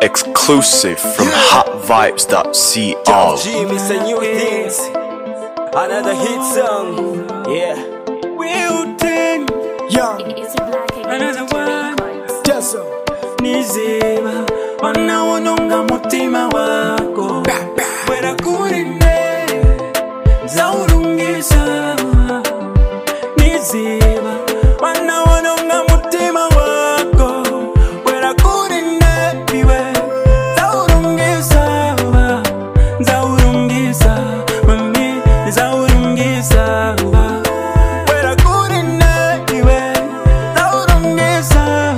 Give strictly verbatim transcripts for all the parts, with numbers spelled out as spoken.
Exclusive from hot vibes dot co. G, Mister New Things. Another hit song. Yeah. Real thing. Young. Another one. Just Nizima. Wanaononga mutima wako. Wera kurine. Zaurungisa. Nizima. Wanaononga mutima wako. Wera kurine. Iwe. Zaurungisa. Zaurungisa. Mami. Zaurungisa. Wera kurine. Iwe. Zaurungisa.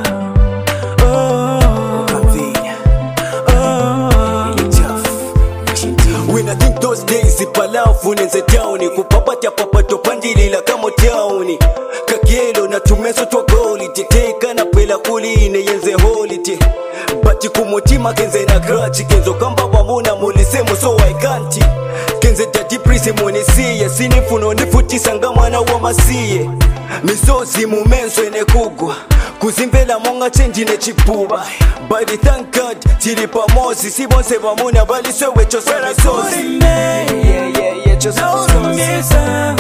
When I think those days ipalafu nenze towni kupapata papato pandilila kama towni kakielo na tumeso twa goli titeka na pela kuline yenze holite bati kumutima kenze na grachi kenzo kamba wamuna mulisemo so I can't kenze tati prisi monesiye sinifuno nifutisa nga mwana wa masiye misozi mumenso ene kugwa kuzimbela monga change ne chipuba but thank God tili pamosi sibonse bamuna bali sewe cho sana sosi yeah yeah yeah cho Zaurungisa.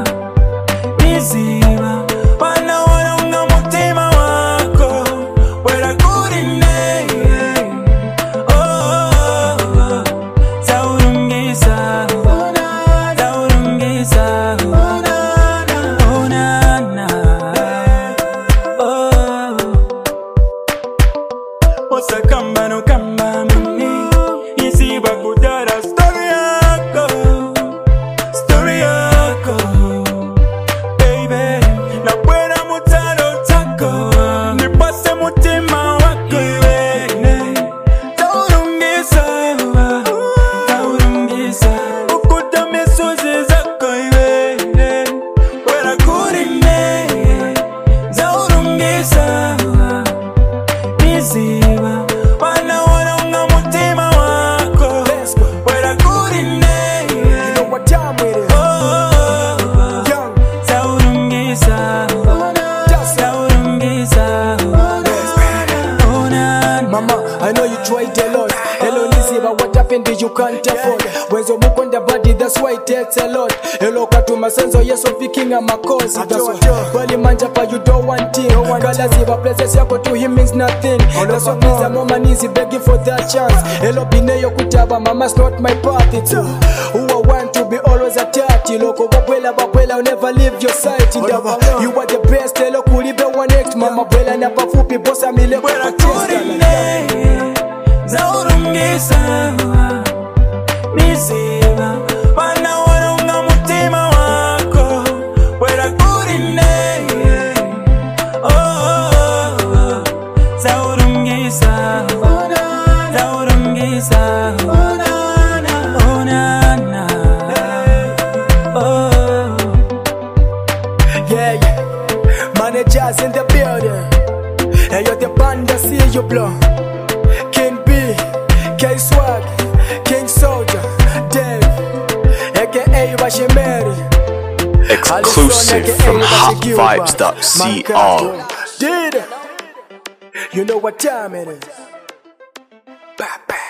Nizima. Wanaononga mutima wako. Wera kurine. Oh, Zaurungisa. Zaurungisa. Oh, na, na. Oh. Osa kamba no kamba mami. Nisiba kudara story yako. Story yako. Baby. Na buena mutano tako. Nipase mutima wako iwe. Zaurungisa. Zaurungisa. Ukuta misozi zako iwe. Wera kurine. Zaurungisa. Nizima. Wanaononga mutima wako. Wera kurine. you know what time it is. Oh, Young. Zaurungisa. Just Zaurungisa. Oh, na, na. Mama, I know you tried a lot. Hello, Lizzie, but what happened did you can't afford? When you book on the body, that's why it takes a lot. Hello, Katuma Senzo, yes, of Viking and Makosi. That's why. Bali Manjapa, you don't want him. Kalaziva places yako to him means nothing. That's why please, I'm on my knees begging for that chance. Hello, Bineyo Kutaba, mama's not my path. It's uh, who I want to be always at thirty. Loko, Babuela, Babuela, I'll never leave your sight. In the you are the best. Hello, Kulibe, one act. Mama, Bella, Napafupi, Bossa, Mile, Wera kurine. Zaurungisa. Nizima. Wanaononga mutima wako. Wera kurine. Oh, Zaurungisa. Zaurungisa. Oh, na, na. Oh. Yeah, yeah. Managers in the building. Hey, you're the band that see you blow. King B, K Swag, King Soldier, Dave, aka Bashemeri. Exclusive from hot vibes dot co. Did you know what time it is? Bah, bah.